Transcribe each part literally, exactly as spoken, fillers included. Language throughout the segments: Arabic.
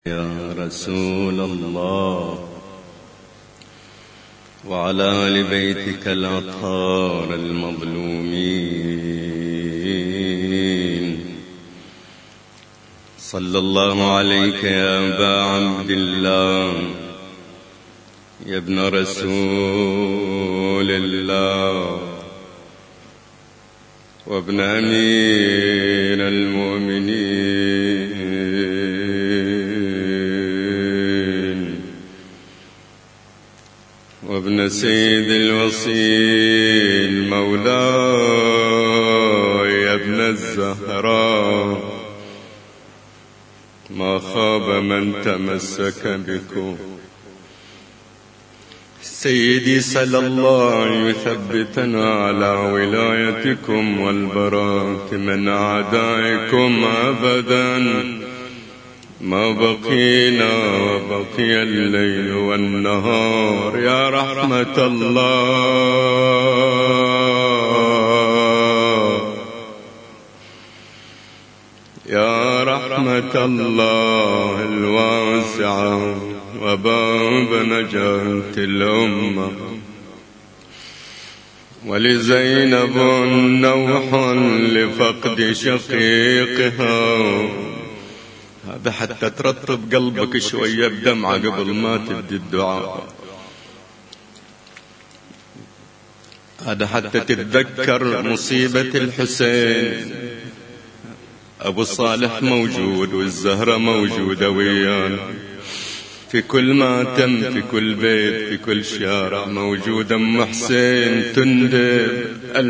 يا رسول الله وعلى آل بيتك الأطهار المظلومين. صلى الله عليك يا أبا عبد الله يا ابن رسول الله وابن أمير المؤمنين وابن سيد الوصيل مولاي يا ابن الزهراء، ما خاب من تمسك بكم. سيدي صلى الله أن يثبتنا على ولايتكم والبراءة من أعدائكم أبدا ما بقينا وبقي الليل والنهار. يا رحمة الله يا رحمة الله الواسعة وباب نجاة الأمة، ولزينب نوحا لفقد شقيقها. هذا حتى ترطب قلبك شوية بدمعة قبل ما تبدي الدعاء، هذا حتى تتذكر مصيبة الحسين. أبو صالح موجود والزهرة موجودة ويانا، في كل ماتم في كل بيت في كل شارع موجود أم حسين تندب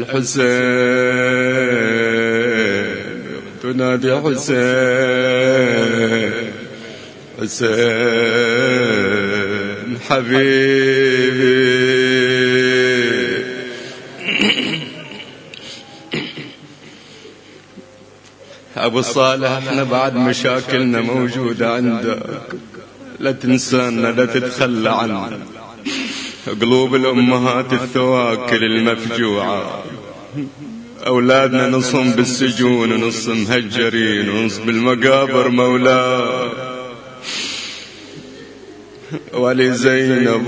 الحسين تنادي حسين حسين حبيبي. أبو صالح احنا بعد مشاكلنا موجودة عندك، لا تنسانا لا تتخلى عنا. قلوب الأمهات الثواكل المفجوعة، أولادنا نصهم بالسجون ونص مهجرين ونص بالمقابر مولاي. ولزينب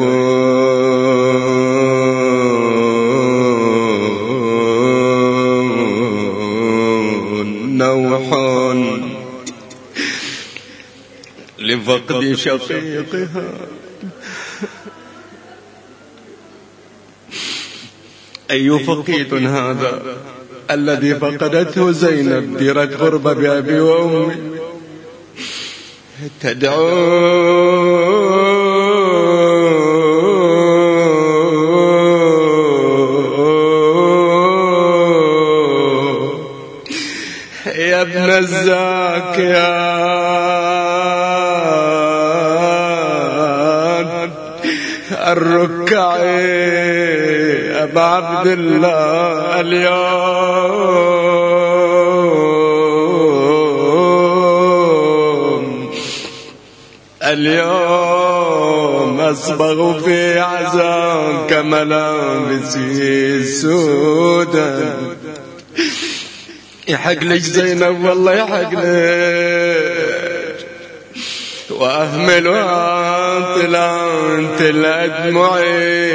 نوح لفقد شقيقها. أي فقيد هذا الذي فقدته زينب ديرت غربة بأبي وأمي، تدعو يا ابن الزاكيات الركعي أبا عبد الله، اليوم اليوم أصبغ في عزاك ملابسي سودا. يحق لك زينب والله يحق لك، وأهملها طلعت الأدمعي.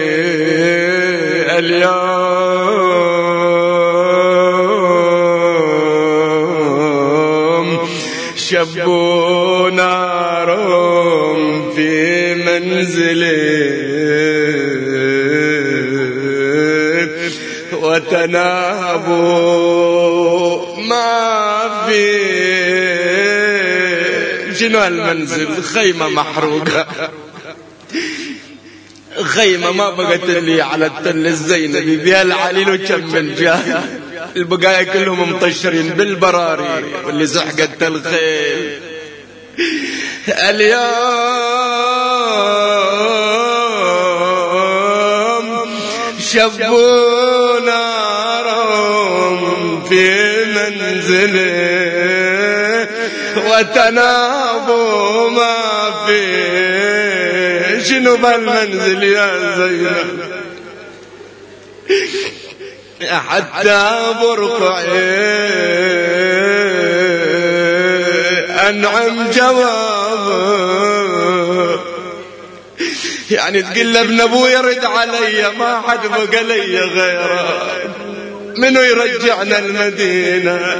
اليوم شبوا نارهم في منزلي وتنابوا ما في. شنو هالمنزل؟ خيمة محروقة، خيمة ما بقت اللي على التل الزينبي بها العليل وكم من جاه، البقايا كلهم مطشرين بالبراري واللي زحقت الخيل. اليوم شبوا نارهم في منزله وتنابوا ما في. شنو بالمنزل يا زينب؟ حتى برقعي أنعم جوابه يعني تقول له ابن ابوي يرد علي ما حد بقى لي غيره، منو يرجعنا المدينة؟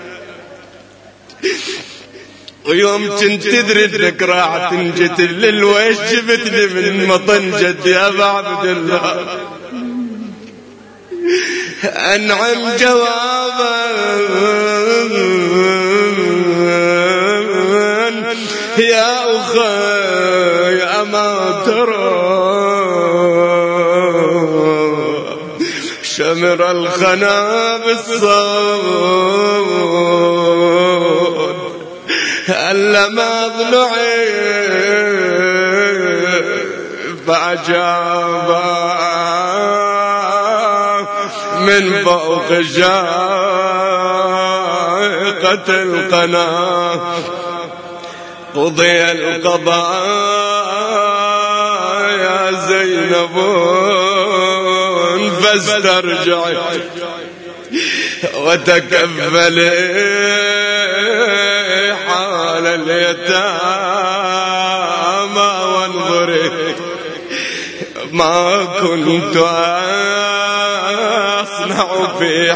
ويوم كنت تدري الذكرى تنجتل للويش جبتني من مطن جدي يا ابا عبد الله. انعم جوابا يا اخي اما ترى شمر الخنا بالصوت ألما ضلعي فأجاب من فوق شائقة القنا قضي القضاء يا زينب فاسترجعي وتكفلي حال اليتامى وانظري ما كنت أصنع في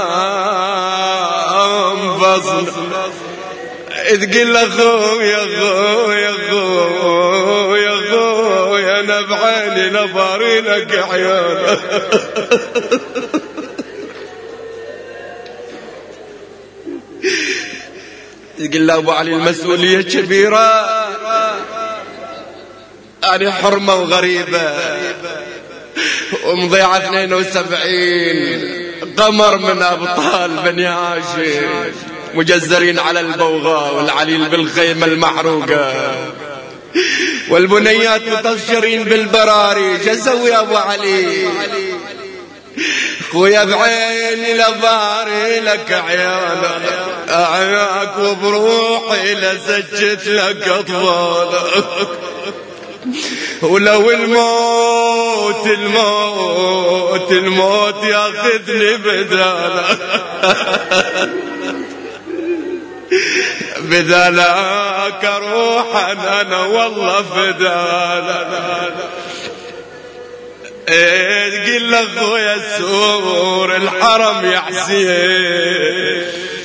حمام فصل. تقول اخو يا اخو يا اخو يا اخو يا نبعاني نباري لك عيال. يقول له ابو علي المسؤولية كبيرة، أنا حرمة وغريبة ومضيعة اثنين وسبعين قمر من أبطال بني هاشم مجزرين على البوغاء والعليل بالخيمة المحروقة والبنيات مطشرين بالبراري. جزوا يا أبو علي خويا بعيني لباري لك عيالك أعياك وبروحي لسجت لك أطفالك، ولو الموت الموت الموت ياخذني بدالك بدالك روحا أنا والله فدالك. ايه تقول لأخويا السور الحرم يا حسين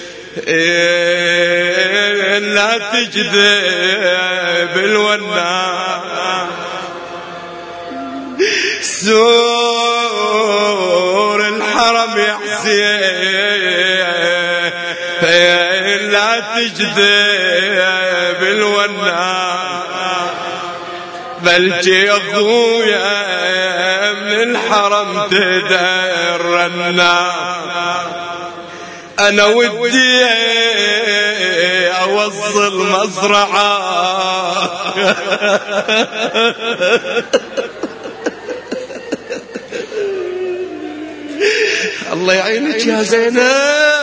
ايه لا تجذب الونا سور الحرم يا حسين ايه لا تجذب الونا بلجي اخويا من الحرم تدرنا. انا ودي اوصل مزرعة الله يعينك يا زينب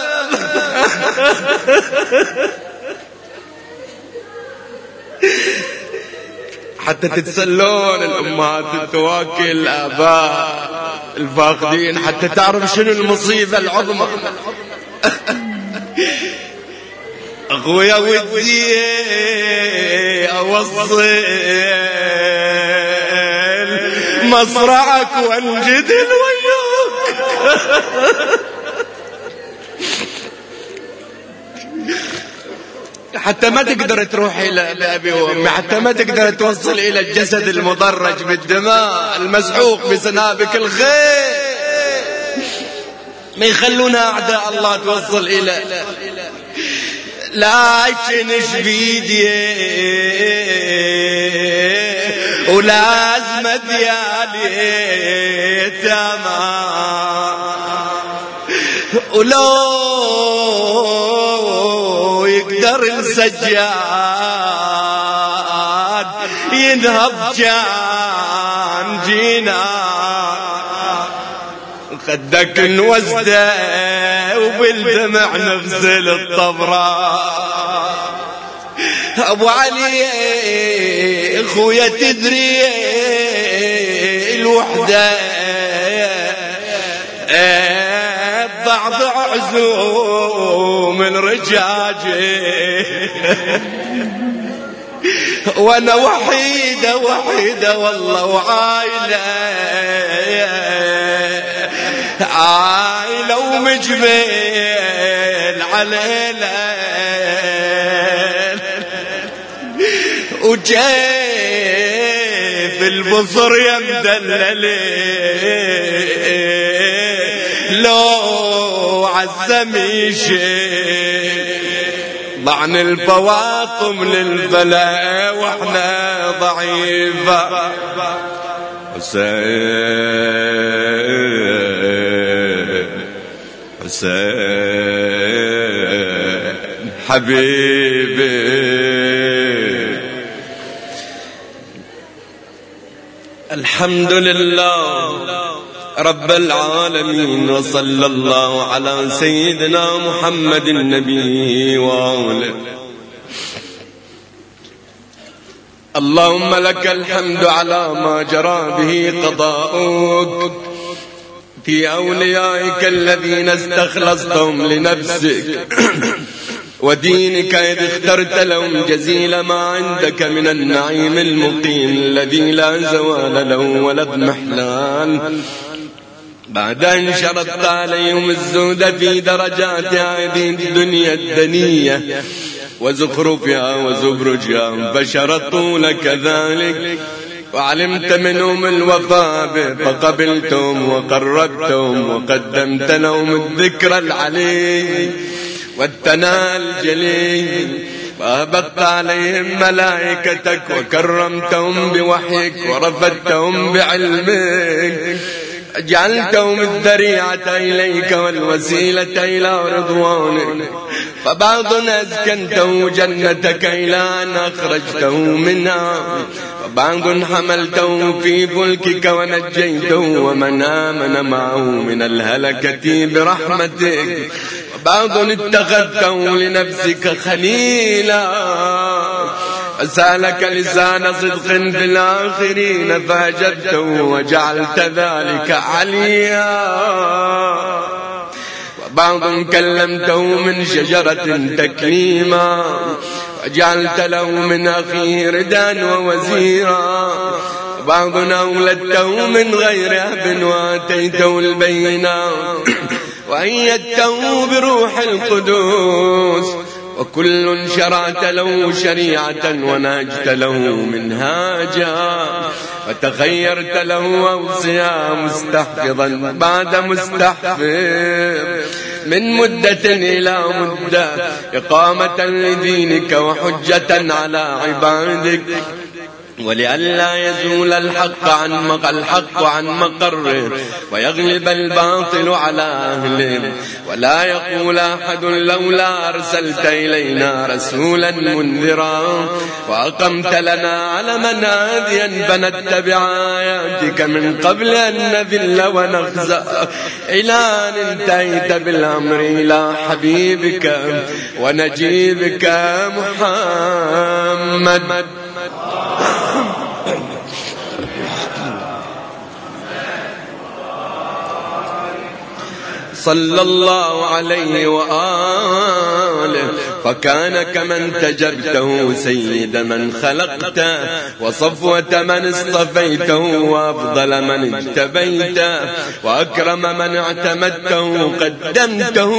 حتى تتسلون الأمهات التواكل الآباء الفاقدين حتى تعرف شنو المصيبة العظمى. أخويا ودي أوصل مصرعك وانجدل وياك حتى ما تقدر تروح إلى أبي وأمي، حتى ما تقدر توصل إلى الجسد المدرج بالدماء المسحوق بسنابك الخير، ما يخلونا أعداء الله توصل إلى لكن ايش بيدي ولازم ديالي تمام ولو يقدر السجاد ينهب جان جينا خدك نوزده وبالدمع نغسل الطبرة. ابو علي اخويا تدري الوحدة ضعضع عزوم الرجاجي وانا وحيدة وحيدة والله وعايلة عايلة ومجبل علينا وجيف البصر يا مدللي لو عزمي شيء ضعن الفواطم للبلاء واحنا ضعيفة حسين حسين حبيبي الحمد لله رب العالمين وصلى الله على سيدنا محمد النبي وآله. اللهم لك الحمد على ما جرى به قضاؤك في أوليائك الذين استخلصتهم لنفسك ودينك إذ اخترت لهم جزيل ما عندك من النعيم المقيم الذي لا زوال له ولا اضمحلال بعد أن شرطت عليهم الزهد في درجات هذه الدنيا الدنية وزخرفها وزبرجها فشرطوا لك ذلك وعلمت منهم الوفاء فقبلتهم وقربتهم وقدمت لهم الذكر العلي والثناء الجليل وأهبطت عليهم ملائكتك وكرمتهم بوحيك ورفدتهم بعلمك جعلتهم الذريعة إليك والوسيلة إلى رضوانك فبعض أسكنته جنتك إلى أن أخرجته منها وبعض حملته في فلكك ونجيته ومن آمن معه من الهلكة برحمتك وبعض اتخذته لنفسك خليلا أسألك لسان صدق في الآخرين فأجبته وجعلت ذلك عليا وبعض كلمته من شجرة تكليما وجعلت له من أخيه ردا ووزيرا وبعض أولدته من غير أب وآتيته البينات وأيدته بروح القدوس وكل شرعت له شريعة ونهجت له منهاجا وتخيرت له أوصياء مستحفظا بعد مستحفظ من مدة إلى مدة إقامة لدينك وحجة على عبادك ولئلا يزول الحق عن مق الحق عن مقره ويغلب الباطل على أهله ولا يقول أحد لولا أرسلت إلينا رسولا منذرا وأقمت لنا علما هاديا فنتبع آياتك من قبل أن نذل ونخزى إلى أن انتهيت بالأمر إلى حبيبك ونجيبك محمد صلى الله عليه وآله فكان كمن تجبته سيد من خلقت وصفوة من اصطفيته وأفضل من اجتبيت وأكرم من اعتمدته قدمته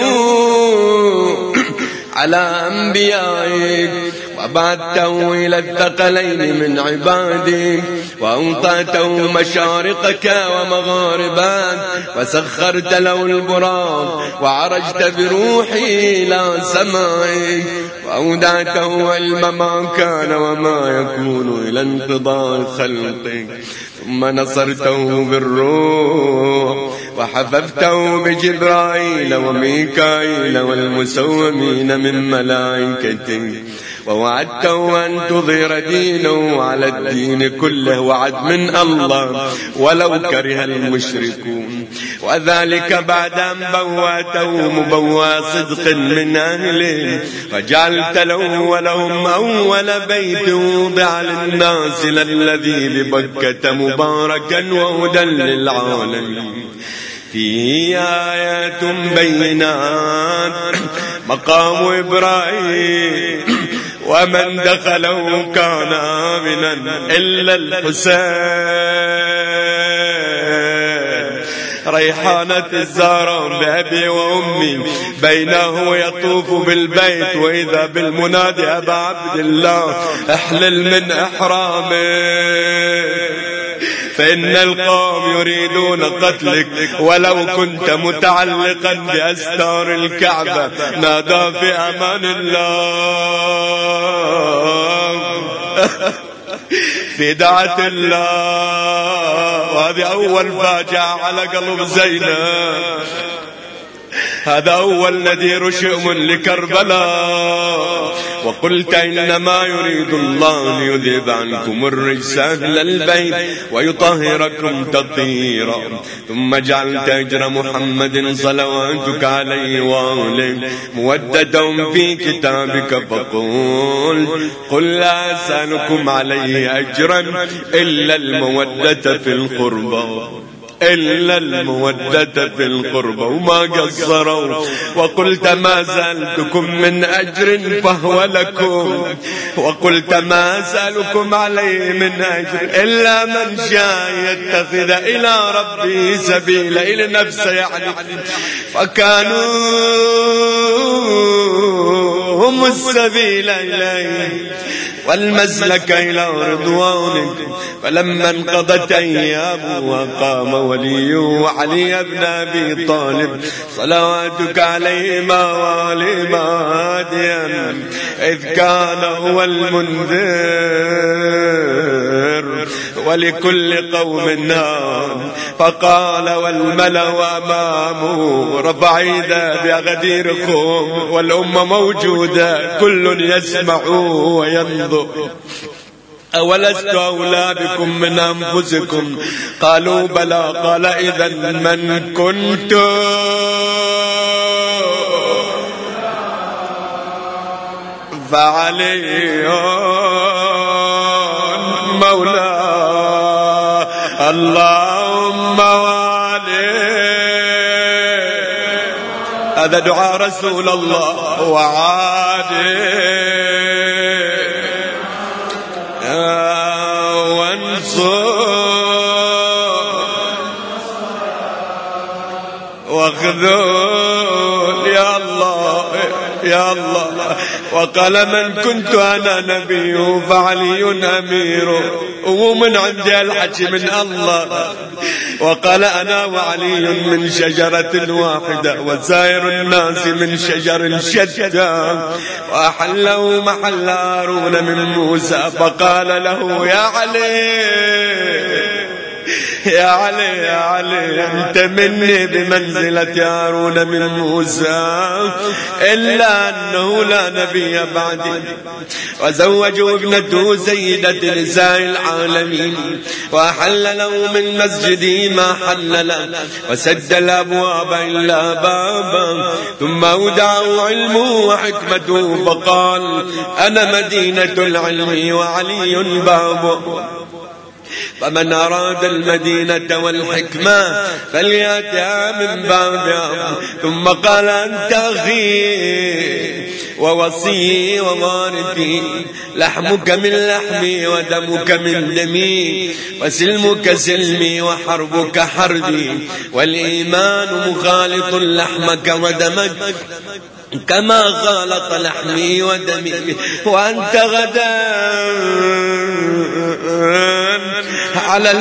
على أنبيائك وبعثته إلى الثقلين من عبادك وأوطأته مشارقك ومغاربك وسخرت له البراق وعرجت بروحي إلى سمائك وأودعته علم ما كان وما يكون إلى انقضاء خلقك ثم نصرته بالروح وحففته بجبرائيل وميكائيل والمسومين من ملائكتك ووعدته أن تظهر دينه على الدين كله وعد من الله ولو كره المشركون وذلك بعد أن بواته مبوى صدق من أهله وجعلت له ولهم أول بيت وضع للناس الذي ببكة مباركا وهدى للعالمين فيه آيات بينات مقام إبراهيم ومن دخله كان آمنا إلا الحسين. ريحانة الزهراء بأبي وأمي بينه يطوف بالبيت وإذا بالمنادي أبا عبد الله احلل من إحرامك فإن القوم يريدون قتلك ولو كنت متعلقا بأستار الكعبة. نادى في أمان الله في دعة الله. وهذه أول فاجعة على قلب زينب. هذا أول نذير شؤم لكربلاء. وقلت إنما يريد الله ليذهب عنكم الرجس أهل البيت ويطهركم تطهيرا. ثم جعلت أجر محمد صلواتك عليه وآله مودة في كتابك فقل قل لا أسألكم عليه أجرا إلا المودة في القربى إلا المودة في القربى. وما قصروا. وقلت ما سألتكم من أجر فهو لكم وقلت ما سألكم عليه من أجر إلا من شاء يتخذ إلى ربه سبيلا إلى نفسه يعني. فكانوا هم السبيل إليه والمسلك إلى رضوانك. فلما انقضت أيامه وقام وليه وعلي بن أبي طالب صلواتك عليهما وآلهما هاديا إذ كان هو المنذر ولكل قوم نار. فقال والملأ أمامه رفع يده بأغديركم والأمة موجودة كل يسمع وينظر. أولست أولى بكم من أنفسكم؟ قالوا بلى. قال إذن من كنت فعلي مولى اللهم والي. هذا دعاء رسول الله. وعادي واخذول يا الله يا الله. وقال من كنت أنا نبي فعلي أمير. ومن عندي الحكي من الله. وقال أنا وعلي من شجرة واحدة وسائر الناس من شجر شتى. وأحله محل هارون من موسى. فقال له يا علي يا علي يا علي أنت مني بمنزلة هارون من موسى إلا أنه لا نبي بعدي. وزوجوا ابنته سيدة نساء العالمين وأحل له من مسجده ما حل له وسد الأبواب إلا بابا. ثم أودعه علمه وحكمته فقال أنا مدينة العلم وعلي بابه. فمن أراد المدينة والحكمة فليأتها من بابها. ثم قال أنت أخي ووصي ووارثي لحمك من لحمي ودمك من دمي وسلمك سلمي وحربك حربي والإيمان مخالط لحمك ودمك كما خالط لحمي ودمي. وأنت غدا على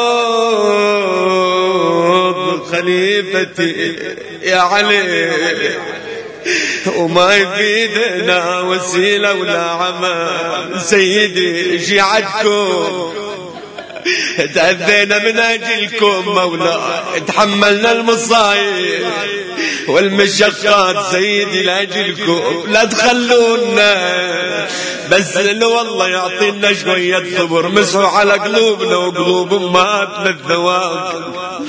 الحوض خليفتي يا علي. وما يفيدنا وسيلة ولا عمل سيدي شيعتكم تأذينا من أجلكم مولا. تحملنا المصايب والمشقات سيدي لأجلكم. لا تخلونا بس لو والله يعطينا شوية صبر. مسحوا على قلوبنا وقلوب أمهاتنا الثواب.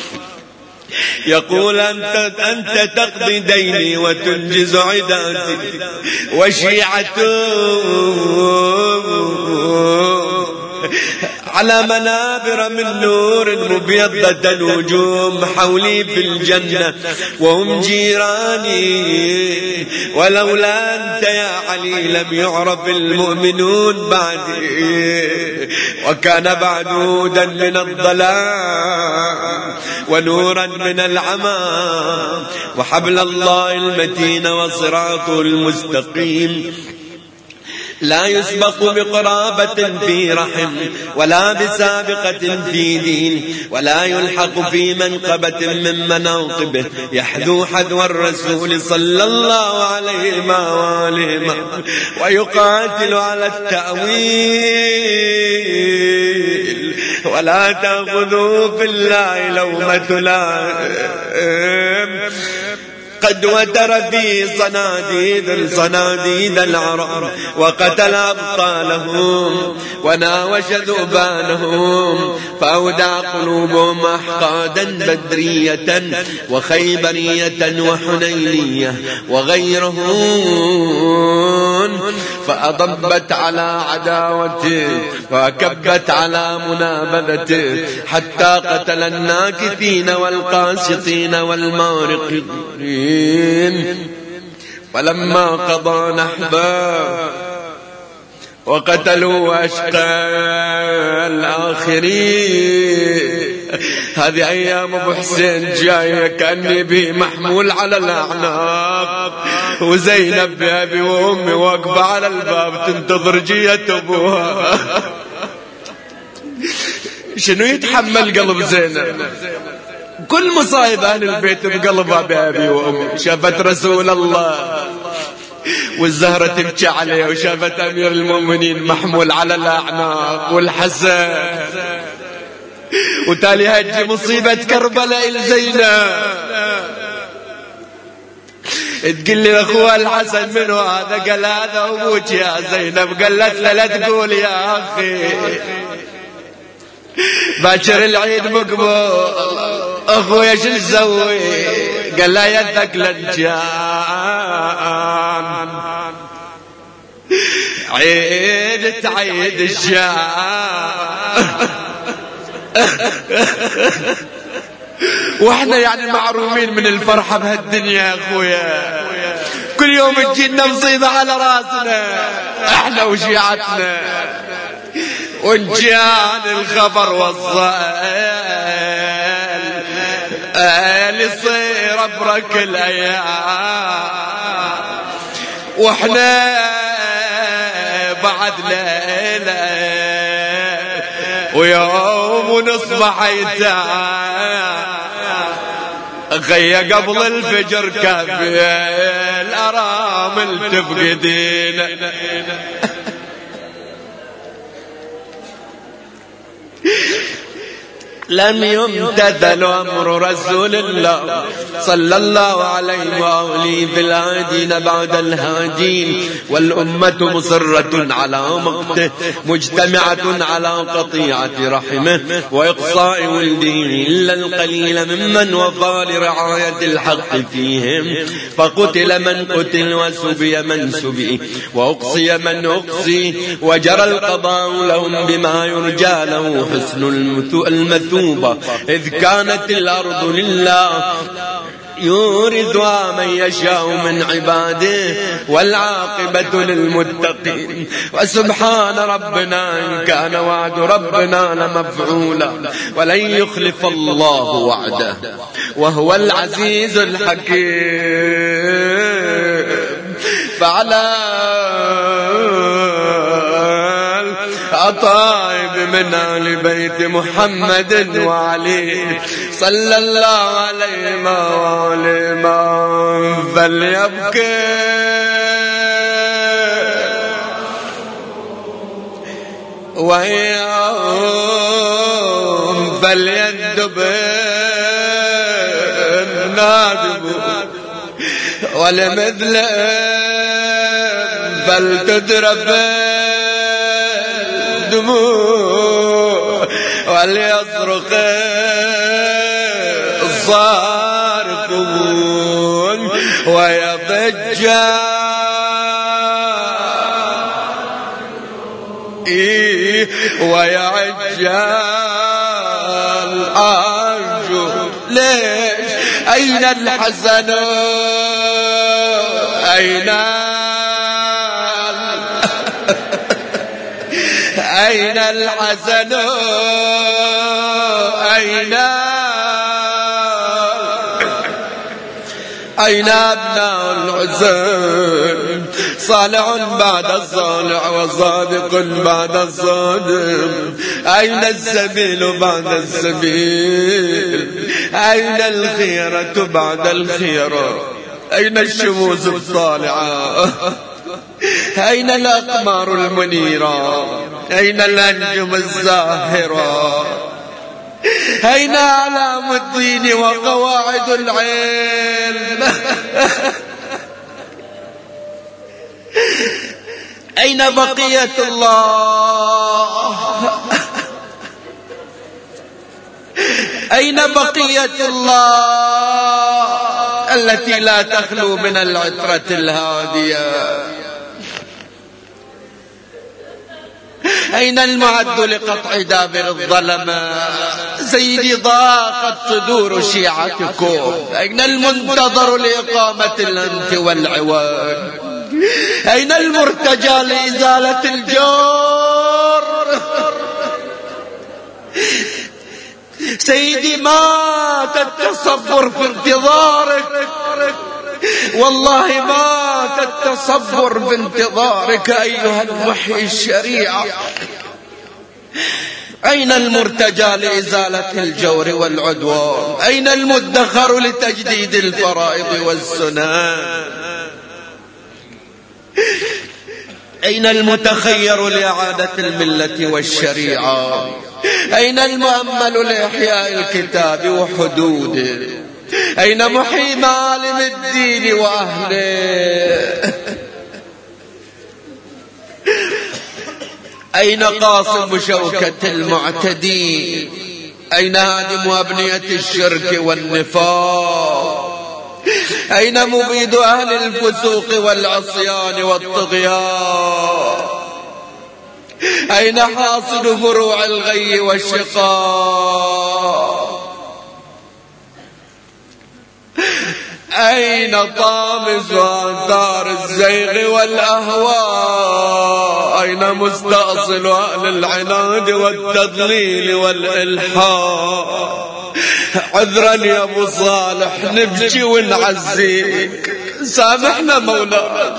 يقول أنت, أنت تقضي ديني وتنجز عداتي وشيعته على منابر من نور مبيضة الوجوه حولي في الجنة وهم جيراني، ولولا أنت يا علي لم يعرف المؤمنون بعدي، وكان بعد هدى من الضلال ونورا من العمى، وحبل الله المتين وصراطه المستقيم لا يسبق بقرابة في رحم ولا بسابقة في دين، ولا يلحق في منقبة من مناقبه، يحذو حذو الرسول صلى الله عليه وآله ويقاتل على التأويل، ولا تأخذوا في الله لومة لائم، قد وتر في صناديد صناديد العرب وقتل أبطالهم وناوش ذؤبانهم، فأودع قلوبهم أحقادا بدرية وخيبرية وحنينية وغيرهن، فأضبت على عداوته وكبت على منابذته، حتى قتل الناكثين والقاسطين والمارقين. ولما قضى نحبا وقتلوا أشقى الآخرين. هذه أيام أبو حسين جاية كأني به محمول على الأعناق، وزينب بأبي وأمي واقفة على الباب تنتظر جية أبوها. شنو يتحمل قلب زينب؟ كل مصايب أهل البيت بقلبها بأبي وأمي. شافت رسول الله والزهرة تبكي عليه، وشافت أمير المؤمنين محمول على الأعناق والحسن، وتالي هجي مصيبة كربلاء الزينب. تقول لي أخوها الحسن منو هذا؟ قال هذا أبوك يا زينب. قالت له لا تقول يا أخي، باكر العيد مقبول، أخويا شو نسوي؟ قال لا يدك لنجان، عيد تعيد الشام. واحنا يعني معرومين من الفرحة بهالدنيا يا أخويا، كل يوم تجينا مصيبة على راسنا احنا وشيعتنا، وإن جان الخبر والصائل يصير أبرك الأيام، وإحنا بعد ليلة ويوم ونصبح يتعب، خي قبل الفجر كافي الأرامل تفقدين. لم يمتثل أمر رسول الله صلى الله عليه وآله بالهادين بعد الهادين، والأمة مصرة على مقته، مجتمعة على قطيعة رحمه وإقصاء ولده، إلا القليل ممن وفى لرعاية الحق فيهم، فقتل من قتل وسبي من سبي وأقصي من أقصي، وجرى القضاء لهم بما يرجى له حسن المثوبة، إذ كانت الأرض لله يورثها من يشاء من عباده، والعاقبة للمتقين. وسبحان ربنا إن كان وعد ربنا لمفعولا، ولن يخلف الله وعده، وهو العزيز الحكيم. فعلى أطائب من آل بيت محمد وعلي صلى الله عليه وآله فليبكي ويوم فليندب النادب، ولمثل فلتدرب وليصرخ الصارخون ويضج ويا عجال أرجو ليش أين الحسن أين أين الحسن أين أين أبناء الحسين صالح بعد الصالح وصادق بعد الصادق أين السبيل بعد السبيل أين الخيرة بعد الخيرة أين الشموس الطالعة أين الأقمار المنيرة أين الأنجم الزاهرة أين أعلام الدين وقواعد العلم أين بقية الله أين بقية الله التي لا تخلو من العترة الهادية أين المعد لقطع دابر الظلمة سيدي ضاقت صدور شيعتكم أين المنتظر لإقامة الأنت والعوان أين المرتجى لإزالة الجور سيدي مات التصبر في انتظارك والله مات التصبر في انتظارك أيها المحيي الشريعة أين المرتجى لإزالة الجور والعدوان أين المدخر لتجديد الفرائض والسنن أين المتخير لإعادة الملة والشريعة أين المؤمل لإحياء الكتاب وحدوده أين محيي معالم الدين وأهله أين قاصم شوكة المعتدين أين هادم أبنية الشرك والنفاق أين مبيد أهل الفسوق والعصيان والطغيان أين حاصد فروع الغي والشقاق أين طامس وأنثار الزيغ والأهواء أين مستأصل أهل العناد والتضليل والإلحاد عذرا يا أبو صالح نبكي ونعزيك سامحنا مولانا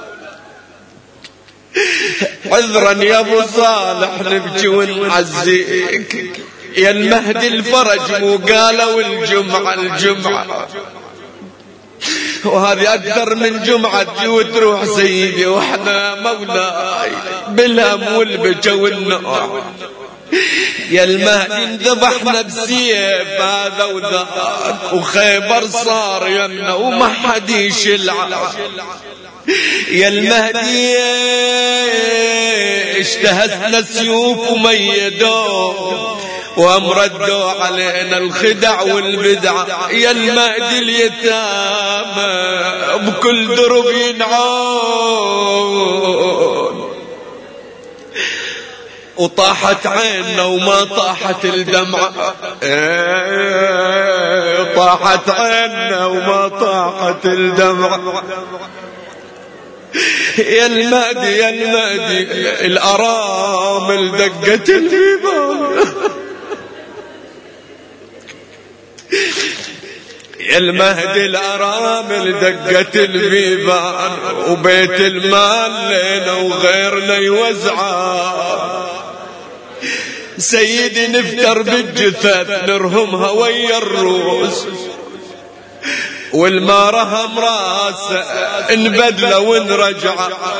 عذرا يا أبو صالح نبكي ونعزيك يا المهدي الفرج مو قالوا الجمعة الجمعة وهذه أكثر من جمعة تجي وتروح سيدي وإحنا مولاي بالهم والبكا والنار يا المهدي انذبحنا بسيف هذا وذاك وخيبر صار يمنا وما حد يشلع يا المهدي اشتهزنا سيوف وميدوه وامردوا علينا الخدع والبدع يا المهدي اليتامى بكل درب ينعون وطاحت عيننا وما طاحت الدمعة ايه طاحت عيننا وما طاحت الدمعة يا المهدي يا المهدي الأرامل دقت البيبان يا المهدي الأرامل دقت البيبان وبيت المال لنا وغيرنا يوزعه سيدي نفتر بالجثث نرهمها ويا الروس والمارهم راسه نبدله ونرجع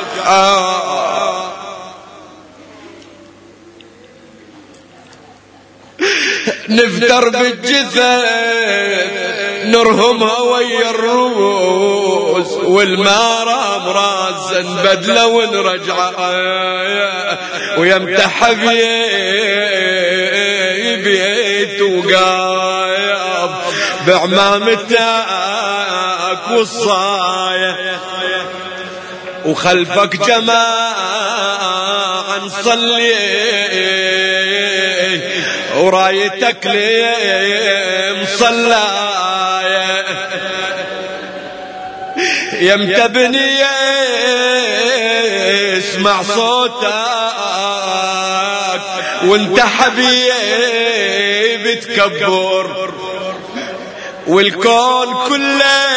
آه نفتر بالجثث نرهمها ويا الروس والمارهم راسه نبدله ونرجع آه ويمتح بيت وقايب بعمامتك والصاية وخلفك جماعة نصلي ورايتك لي مصلاية يمتى بني اسمع صوتك وانت حبيبي تكبر والكون كله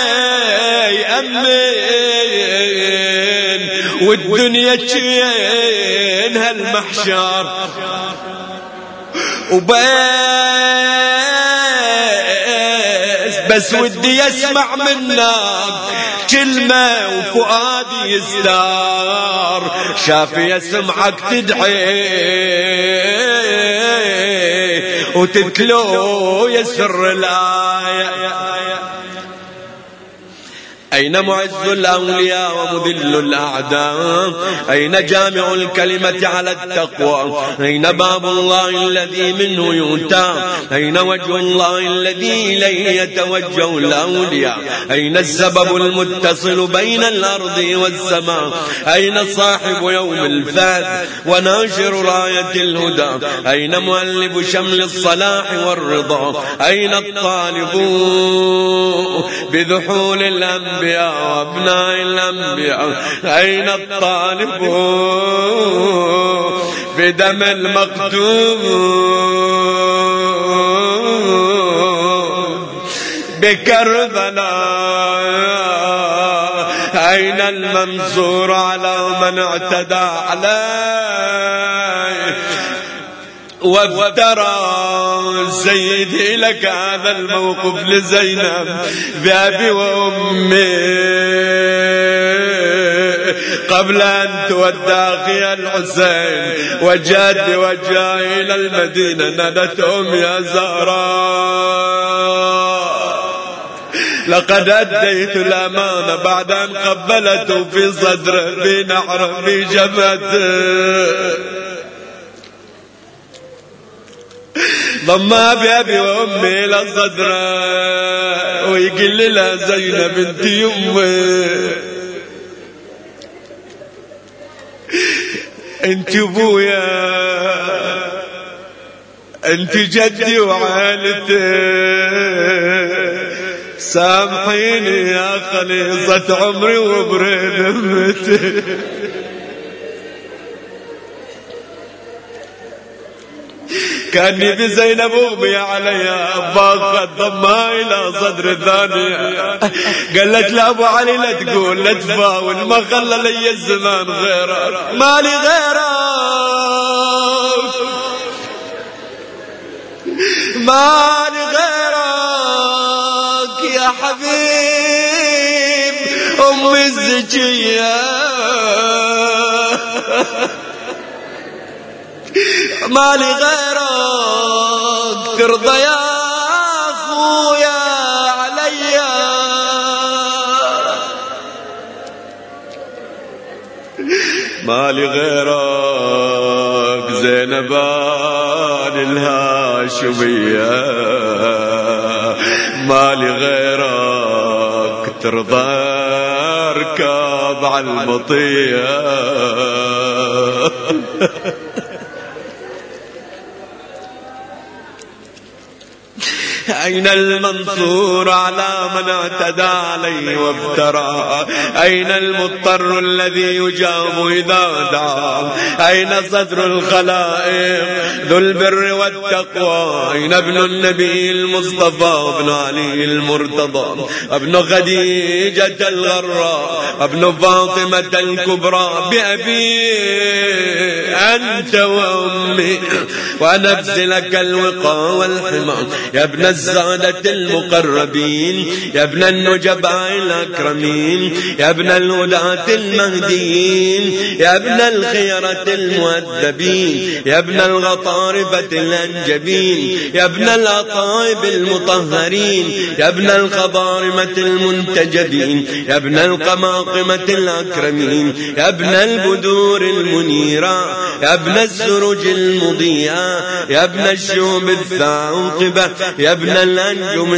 يأمن والدنيا تشين هالمحشر وبس بس ودي اسمع منك كلمة وفؤادي يزدار شافي اسمعك تدعي وتتلو يسر الآية أين معز الأولياء ومذل الأعداء أين جامع الكلمة على التقوى أين باب الله الذي منه يؤتى أين وجه الله الذي إليه يتوجه الأولياء أين السبب المتصل بين الأرض والسماء أين صاحب يوم الفات وناشر راية الهدى أين مؤلف شمل الصلاح والرضا أين الطالب بذحول الأنبياء وابناء الأنبياء أين الطالب بدم المقتول بكربلاء أين المنصور على من اعتدى عليه وافترى سيدي لك هذا الموقف لزينب بأبي وأمي قبل أن تودع أخي الحسين وجاد وجاء إلى المدينة نادت أم يا زهراء لقد أديت الأمانة بعد أن قبلته في صدره في نحره في جبهته ضمها بأبي وأمي إلى صدره ويقول لها زينب انت يمي انت ابويا انت جدي وعائلتي سامحيني يا خليصة عمري وبرين امتي كأني بزينب أغمي عليها باقت ضمها إلى صدر ثانية قالت لأبو علي لا تقول لا تفاول ما خلى لي الزمان غيرك مالي غيرك مالي غيرك يا حبيب أمي الزكية مالي غيرك ترضى يا أخويا عليا مالي غيرك زينبان الهاشمية مالي غيرك ترضى اركب على المطية أين المنصور على من اعتدى عليه وافترى أين المضطر الذي يجاب إذا دعا أين صدر الخلائق ذو البر والتقوى أين ابن النبي المصطفى ابن علي المرتضى ابن خديجة الغراء ابن فاطمة الكبرى بأبي أنت وأمي ونفس لك الوقى والحمى يا ابن السادة المقربين يا ابن النجباء الأكرمين يا ابن الهداة المهديين يا ابن الخيرة المؤدبين يا ابن الغطارفة الأنجبين يا ابن الأطائب المطهرين يا ابن الخضارمة المنتجبين يا ابن القماقمة الأكرمين يا ابن البدور المنيرة يا ابن السرج المضيئة يا ابن الشوب الثاقبة يا ابن الأنجم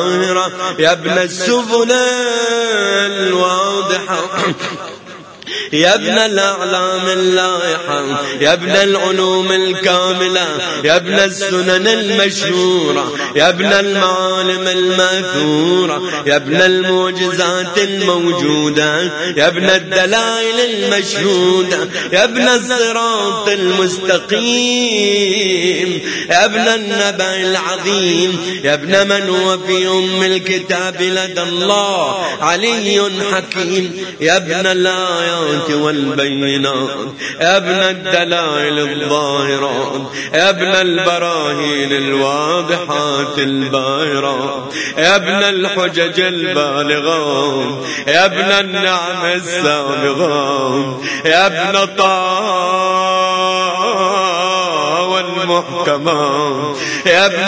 الزاهرة يا ابن السفن الواضحة يا ابن الأعلام اللائحة، يا ابن العلوم الكاملة، يا ابن السنن المشهورة، يا ابن المعالم الماثورة، يا ابن المعجزات الموجودة، يا ابن الدلائل المشهودة، يا ابن الصراط المستقيم، يا ابن النبأ العظيم، يا ابن من هو في أم الكتاب لدى الله علي حكيم، يا ابن الآيات والبينات، يا ابن الدلائل الظاهرات، يا ابن البراهين الواضحات الباهرات، يا ابن الحجج البالغات، يا ابن النعم السابغات، يا ابن طه والمحكمات، يا ابن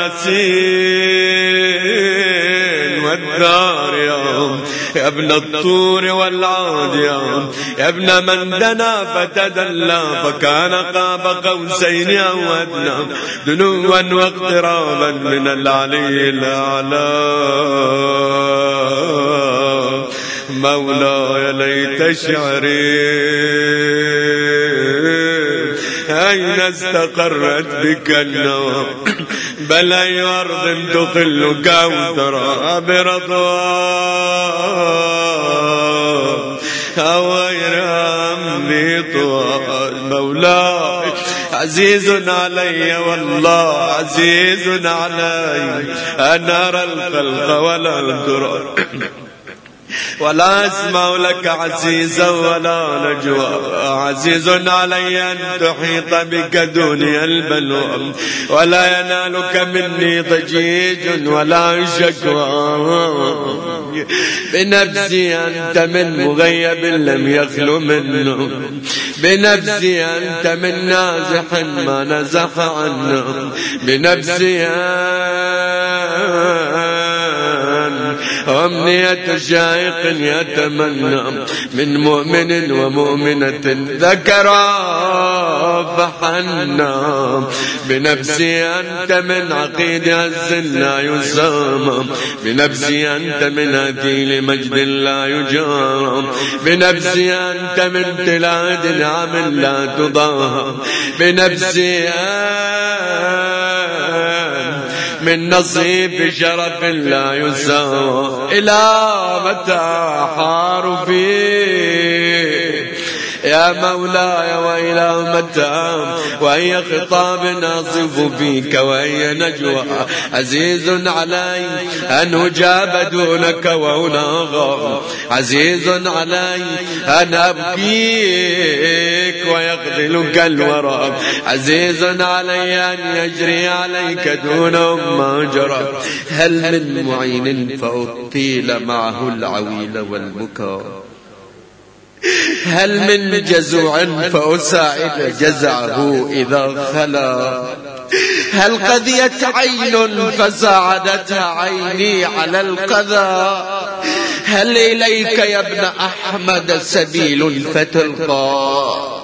ياسين والذاريات، يا ابن الطور والعاديات، يا ابن من دنا فتدلى فكان قاب قوسين أو أدنى دنوا واقترابا من العلي الأعلى. مولاي ليت شعري أين استقرت بك النوى، بل أي أرض تقل كوثرا برضوان أو غير أمني طوال. مولاي عزيز علي والله عزيز علي أن أرى الخلق ولا ترى ولا أسمع لك عزيزا ولا نجوى. عزيز علي أن تحيط بك دوني البلوى ولا ينالك مني ضجيج ولا شكوى. بنفسي أنت من مغيب لم يخلو منه، بنفسي أنت من نازح ما نزح عنه، بنفسي أمنية شائق يتمنى من مؤمن ومؤمنة ذكرا فحنا. بنفسي أنت من عقيد عز لا يسامى، بنفسي أنت من أثيل مجد لا يجارى، بنفسي أنت من تلاد نعم لا تضاهى، بنفسي أنت من نصيب شرف لا يساوى. إلى متى حار فيه يا مولاي وإلى متى، وأي خطاب ناصف فيك وأي نجوى. عزيز علي أن أجاب دونك وأناغى، عزيز علي أن أبكيك ويقبلك الورى، عزيز علي أن يجري عليك دون ما جرى. هل من معين فأطيل معه العويل والبكاء، هل من جزوع فأساعد جزعه إذا خلا، هل قضيت عين فساعدتها عيني على القذى، هل إليك يا ابن أحمد سبيل فتلقى،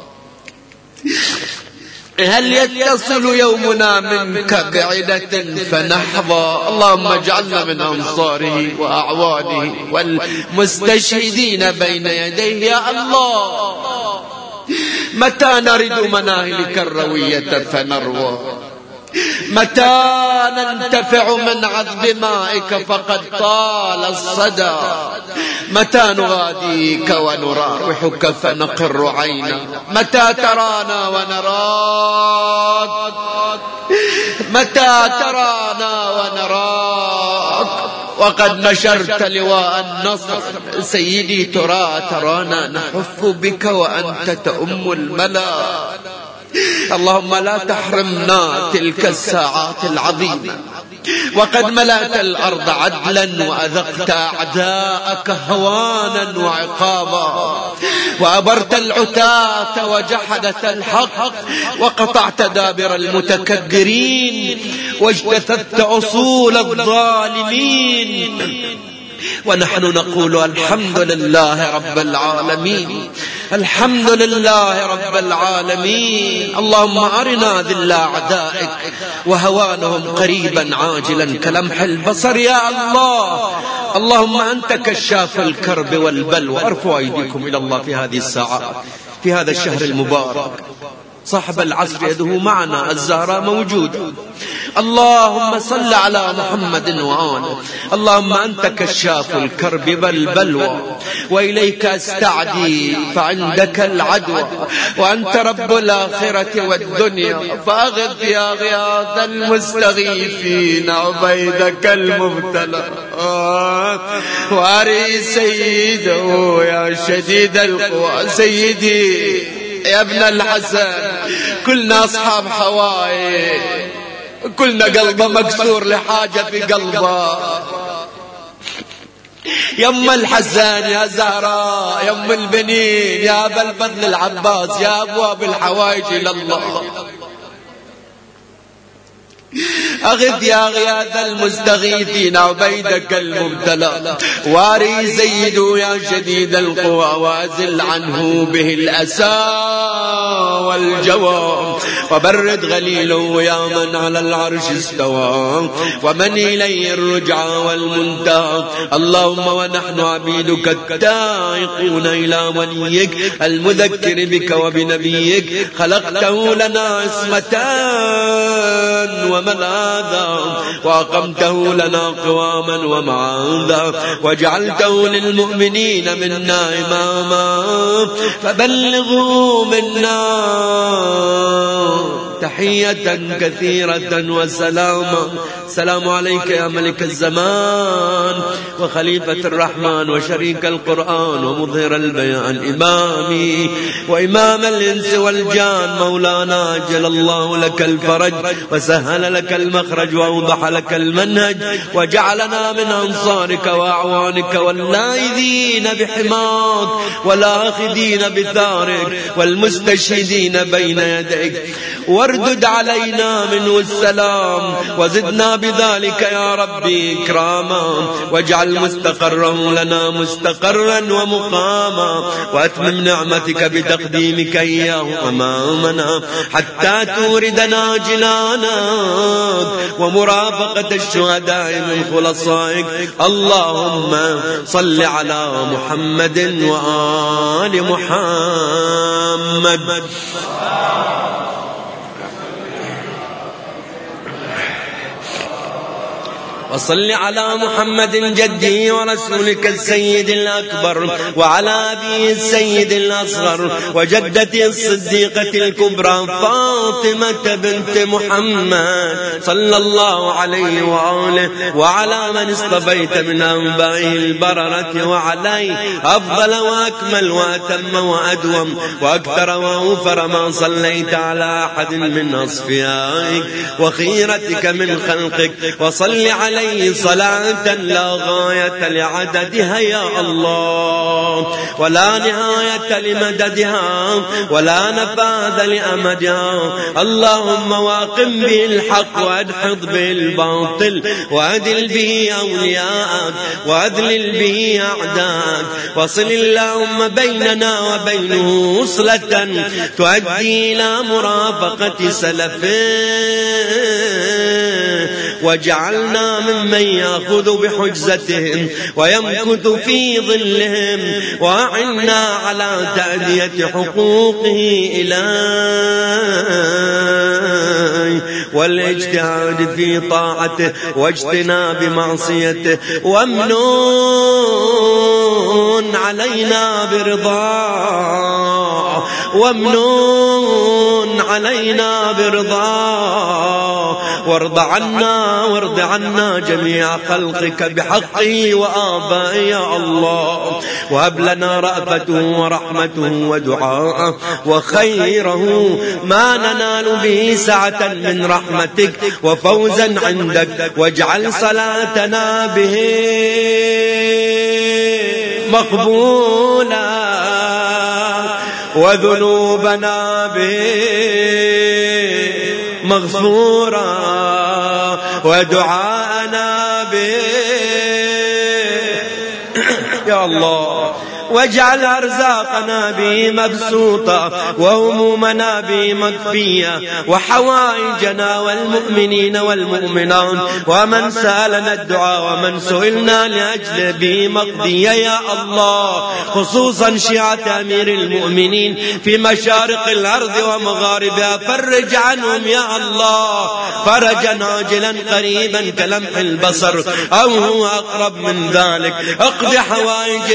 هل يتصل يومنا منك بعدة فنحظى. اللهم اجعلنا من أنصاره وأعوانه والمستشهدين بين يديه يا الله. متى نرد مناهلك الروية فنروى، متى ننتفع من عذب مائك فقد طال الصدى، متى نغاديك ونراوحك فنقر عينا، متى ترانا ونراك، متى ترانا ونراك وقد نشرت لواء النصر. سيدي ترى ترانا نحف بك وأنت تؤم الملا. اللهم لا تحرمنا تلك الساعات العظيمة وقد ملأت الأرض عدلا وأذقت أعداءك هوانا وعقابا، وأبرت العتاة وجحدت الحق، وقطعت دابر المتكبرين واجتثت أصول الظالمين. ونحن نقول الحمد لله رب العالمين، الحمد لله رب العالمين. اللهم أرنا ذل أعدائك وهوانهم قريبا عاجلا كلمح البصر يا الله. اللهم أنت كشاف الكرب والبلوى. ارفعوا أيديكم إلى الله في هذه الساعات في هذا الشهر المبارك. صاحب العصر يده معنا، الزهراء موجودة. اللهم صل على محمد وآله. اللهم أنت كشاف الكرب والبلوى، وإليك أستعدي فعندك العدوى، وأنت رب الآخرة والدنيا، فأغث يا غياث المستغيثين عبيدك المبتلى، وأري سيده يا شديد القوى. سيدي يا ابن الحسن، كلنا أصحاب حوائج، كلنا قلبه مكسور لحاجة في قلبه. يا ام الحسن يا زهراء، يا ام البنين، يا ابا الفضل العباس، يا ابواب الحوائج الى الله، أغث يا غياث المستغيثين عبيدك المبتلى، واري زيد يا شديد القوى، وأزل عنه به الأسى والجوى، وبرد غليله يا من على العرش استوى، ومن إليه الرجعى والمنتهى. اللهم ونحن عبيدك التائقون إلى وليك المذكر بك وبنبيك، خلقته لنا عصمتان وملاذا، وأقمته لنا قواما ومعاذا، وجعلته للمؤمنين منا إماما، فبلغوا منا تحية كثيرة وسلاما. سلام عليك يا ملك الزمان وخليفة الرحمن وشريك القرآن ومظهر البيان، إمامي وإمام الإنس والجان، مولانا أجل الله لك الفرج وسهل لك المخرج وأوضح لك المنهج، وجعلنا من أنصارك وأعوانك واللاذين بحماك والآخذين بثارك والمستشهدين بين يديك، واردد علينا منه السلام، وزدنا بذلك يا ربي إكراما، واجعل مستقرا لنا مستقرا ومقاما، وأتمم نعمتك بتقديمك إياه أمامنا حتى توردنا جنانك ومرافقة الشهداء من خلصائك. اللهم صل على محمد وآل محمد. وصل على محمد جدي ورسولك السيد الأكبر، وعلى أبيه السيد الأصغر، وجدته الصديقة الكبرى فاطمة بنت محمد صلى الله عليه وآله، وعلى من اصطفيت من أنبائه البررة، وعليه أفضل وأكمل وأتم وأدوم وأكثر وأوفر ما صليت على أحد من أصفيائك وخيرتك من خلقك. وصل عليه صلاة لا غاية لعددها يا الله، ولا نهاية لمددها، ولا نفاذ لأمدها. اللهم واقم به الحق وأدحض به الباطل، وأدل به أولياءك، وأذلل به أعداءك. وصل اللهم بيننا وبينه وصلة تؤدي إلى مرافقة سلفه، وجعلنا ممن يأخذ بحجزتهم ويمكث في ظلهم، وأعنا على تأدية حقوقه إليه والاجتهاد في طاعته واجتناب معصيته، وامنون علينا برضاه، وامنون علينا برضاه، وارض عنا وارض عنا جميع خلقك بحقه وآبائه يا الله، وهب لنا رأفته ورحمته ودعاءه وخيره ما ننال به سعة من رحمتك وفوزا عندك، واجعل صلاتنا به مقبولا، وذنوبنا به مغفورا، ودعاءنا به يا الله واجعل أرزاقنا به مبسوطة وهمومنا به مكفية وحوائجنا والمؤمنين والمؤمنات ومن سألنا الدعاء ومن سئلنا لأجل به مقضية يا الله، خصوصا شيعة أمير المؤمنين في مشارق الأرض ومغاربها، فرج عنهم يا الله فرجا عاجلا قريبا كلمح البصر أو هو أقرب من ذلك. اقض حوائج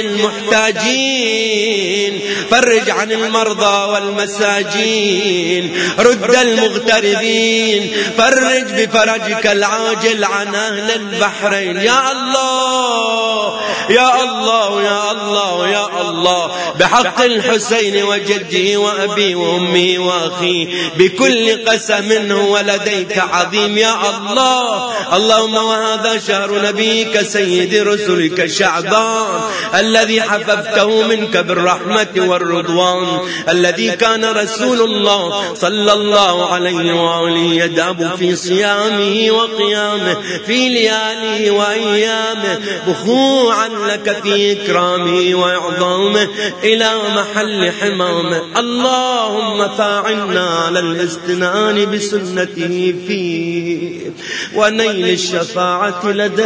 المحتاجين، فرج عن المرضى والمساجين، رد المغتربين، فرج بفرجك العاجل عن أهل البحرين يا الله يا الله يا الله يا الله، بحق الحسين وجده وأبي وأمي وأخي بكل قسم هو لديك عظيم يا الله. اللهم وهذا شهر نبيك سيد رسلك شعبان الذي حففته منك بالرحمة والرضوان، الذي كان رسول الله صلى الله عليه وآله يدأب في صيامه وقيامه في لياليه وأيامه بخوعا لك في إكرامه وإعظامه إلى محل حمامه. اللهم فاعلنا على الاستنان بسنته فيه ونيل الشفاعة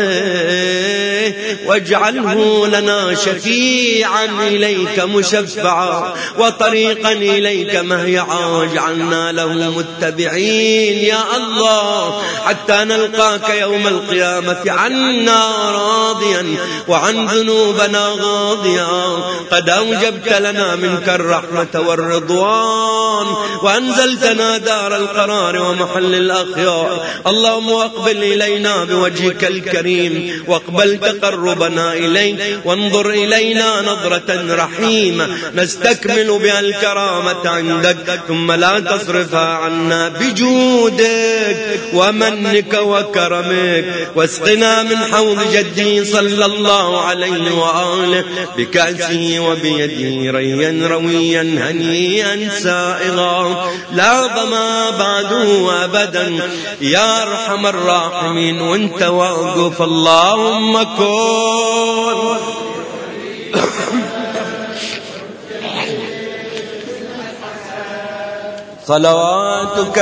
لديه، واجعله لنا شفيعا إليك مشفعا وطريقا إليك مهيعا، واجعلنا له متبعين يا الله حتى نلقاك يوم القيامة عنا راضيا وعن ذنوبنا غاضيا. قد أوجبت لنا منك الرحمة والرضوان وأنزلتنا دار القرار ومحل الأخيار. اللهم واقبل إلينا بوجهك الكريم واقبل تقربنا إليك، وانظر إلينا نظرة رحيمة نستكمل بها الكرامة عندك، ثم لا تصرفها عنا بجودك ومنك وكرمك، واسقنا من حوض جدي صلى الله عليه وآله بكأسه وبيده ريا رويا هنيئا سائغا لا ظما بعده أبدا يا أرحم الراحمين. وانت واقف اللهم كن صلواتك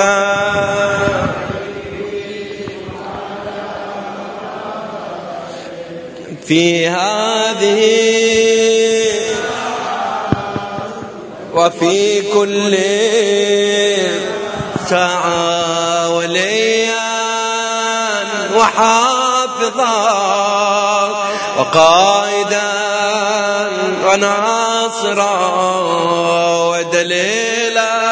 في هذه وفي كل ساعة وليا وحافظا وقائدا وناصرا ودليلا،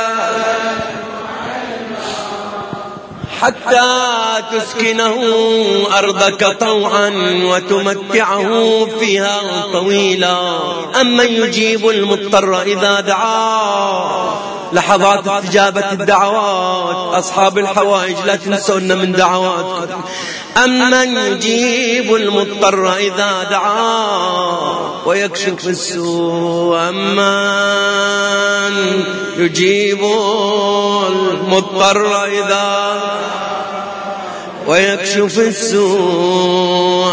حتى تسكنه أرضك طوعا وتمتعه فيها طويلا. أمن يجيب المضطر إذا دعاه، لحظات استجابة الدعوات، أصحاب الحوائج لا تنسون من دعواتكم. أمن يجيب المضطر إذا دعاه ويكشف السوء، أمن يجيب المضطر إذا ويكشف السوء،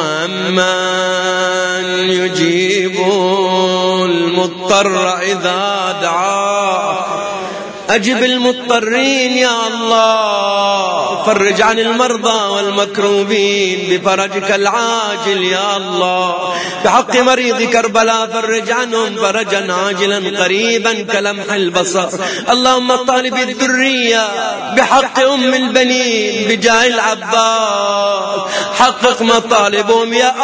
أمن يجيب المضطر إذا دعاه. أجب المضطرين يا الله، فرج عن المرضى والمكروبين بفرجك العاجل يا الله. بحق مريض كربلاء فرج عنهم فرجا عاجلا قريبا كلمح البصر. اللهم طالب الذرية بحق أم البنين بجاه العباس حقق مطالبهم يا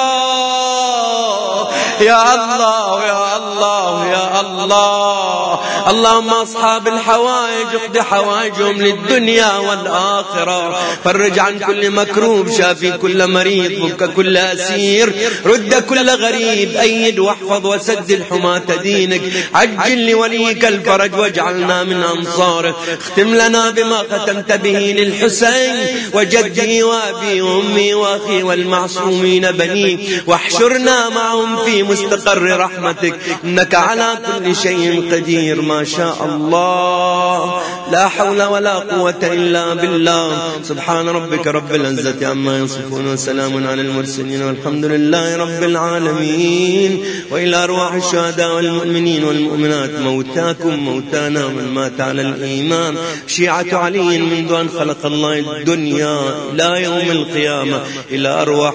الله يا الله يا الله يا الله. اللهم أصحاب الحوائج اقض حوائجهم للدنيا والآخرة، فرج عن كل مكروب، شافي كل مريض، فك كل أسير، رد كل غريب، أيد واحفظ وسدد حماة دينك، عجل لوليك الفرج واجعلنا من أنصاره. اختم لنا بما ختمت به للحسين وجدي وأبي وأمي وأخي والمعصومين بني، واحشرنا معهم في مستقر رحمتك، إنك على كل شيء قدير ما شاء الله. لا حول ولا قوة إلا بالله. سبحان ربك رب العزة عما يصفون وسلام على المرسلين والحمد لله رب العالمين. وإلى أرواح الشهداء والمؤمنين والمؤمنات، موتاكم موتانا من مات على الإيمان، شيعة علي منذ أن خلق الله الدنيا إلى يوم القيامة، إلى أرواح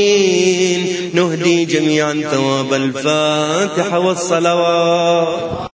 الماضين نهدي جميعا ثواب الفاتحة والصلوات.